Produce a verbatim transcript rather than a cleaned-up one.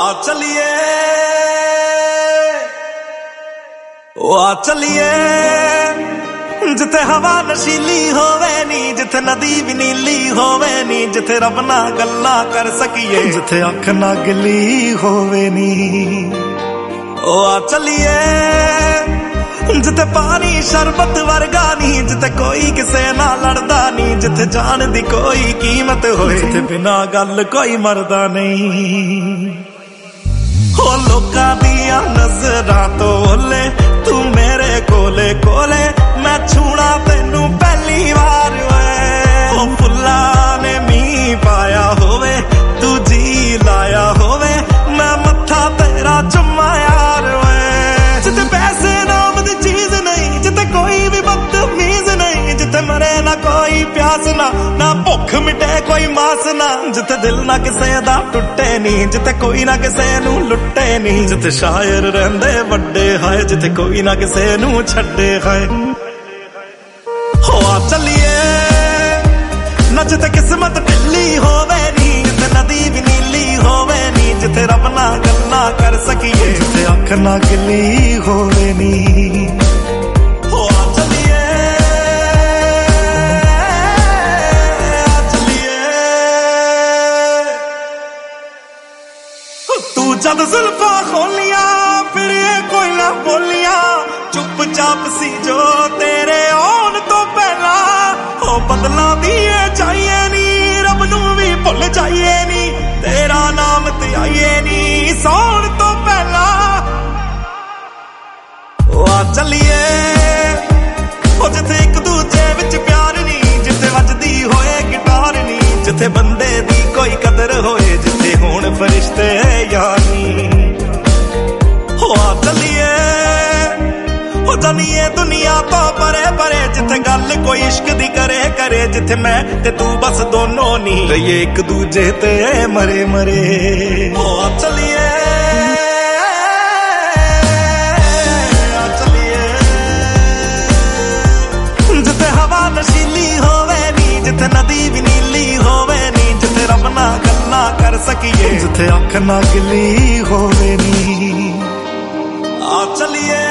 आ चलिए ओ आ चलिए जिथे हवा नशीली होवे नी, जिथे नदी भी नीली होवे नी, जिथे रब ना गल्ला कर सकिए, जिथे अख ना गिली होवे नी। ओ आ चलिए जिथे पानी शरबत वर्गा नी, जिथे कोई किसे ना लड़दा नी, जिथे जान दी कोई कीमत होए, जिथे बिना गल कोई मरदा नहीं। हो लोकां दियां नजरां तो ओले तू मेरे कोले कोले, मैं छूना तेनू पहली बार वे। ओ फुल्लां ने मीं पाया होवे, तू जी लाया होवे, मैं मत्था तेरा चुम्मा यार वे। जिथे पैसे नाम दी चीज नहीं, जिथे कोई भी बदतमीज नहीं, जिथे मरे ना कोई प्यास ना, ना भुख मिटे कोई मास ना, जिथे दिल ना किसे दा टुटे नी, जिथे कोई ना किसे नू लुटे नी, जिथे शायर रहंदे वड्डे हाय, जिथे कोई ना किसे नू छड्डे हाय। हो आ चलिए ना जिथे किस्मत ढिल्ली होवे नी, जिथे नदी भी नीली होवे नी, जिथे रब ना गल्ला कर सकिए, जिथे अख ना गिली होवे नी। हो आ चलिए आ चलिए तू जद जुल्फा खोलियां फिर ये कोई ना बोलियां, चुपचाप सी जो तेरे आउण तो पहला। हो बदला दिए चाहिए नी, रब नू भी भुल जाइए नी, तेरा नाम ते आइए नी सौण तो पहला। ओ आ चलिए ओ जिथे एक दूजे विच प्यार नी, जिथे वजदी होए गिटार नी, जिथे बंदे दी कोई कदर होए, जिथे होण फरिश्ते यानी। हो आ चलिए हो जानिए दुनिया तो परे परे, जिथे गल कोई इश्क दी करे करे, जिथे मैं ते तू बस दोनों नी रहिए एक दूजे ते मरे मरे। हो आ चलिए आ चलिए जिथे हवा नशीली होवे नी, जिथे नदी भी नीली होवे नी, जिथे रब ना गल्ला कर सकिए, जिथे अख ना गिली होवे नी। आ चलिए